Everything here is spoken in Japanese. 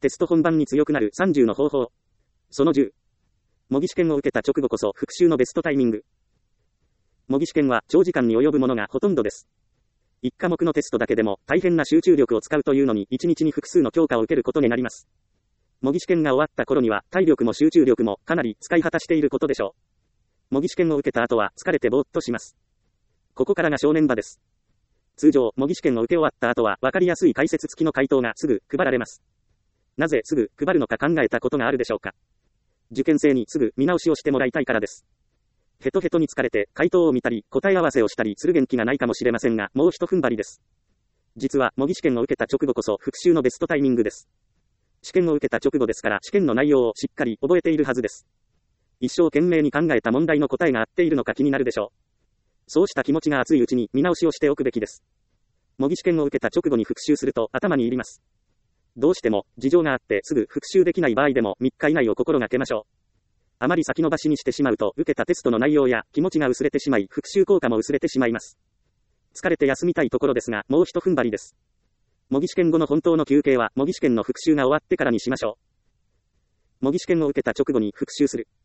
テスト本番に強くなる30の方法。その10。模擬試験を受けた直後こそ復習のベストタイミング。模擬試験は長時間に及ぶものがほとんどです。1科目のテストだけでも大変な集中力を使うというのに1日に複数の教科を受けることになります。模擬試験が終わった頃には体力も集中力もかなり使い果たしていることでしょう。模擬試験を受けた後は疲れてぼーっとします。ここからが正念場です。通常、模擬試験を受け終わった後は分かりやすい解説付きの回答がすぐ配られます。なぜすぐ配るのか考えたことがあるでしょうか。受験生にすぐ見直しをしてもらいたいからです。ヘトヘトに疲れて回答を見たり答え合わせをしたりする元気がないかもしれませんが、もう一踏ん張りです。実は模擬試験を受けた直後こそ復習のベストタイミングです。試験を受けた直後ですから試験の内容をしっかり覚えているはずです。一生懸命に考えた問題の答えが合っているのか気になるでしょう。そうした気持ちが熱いうちに見直しをしておくべきです。模擬試験を受けた直後に復習すると頭に入ります。どうしても事情があってすぐ復習できない場合でも3日以内を心がけましょう。あまり先延ばしにしてしまうと受けたテストの内容や気持ちが薄れてしまい復習効果も薄れてしまいます。疲れて休みたいところですがもう一踏ん張りです。模擬試験後の本当の休憩は模擬試験の復習が終わってからにしましょう。模擬試験を受けた直後に復習する。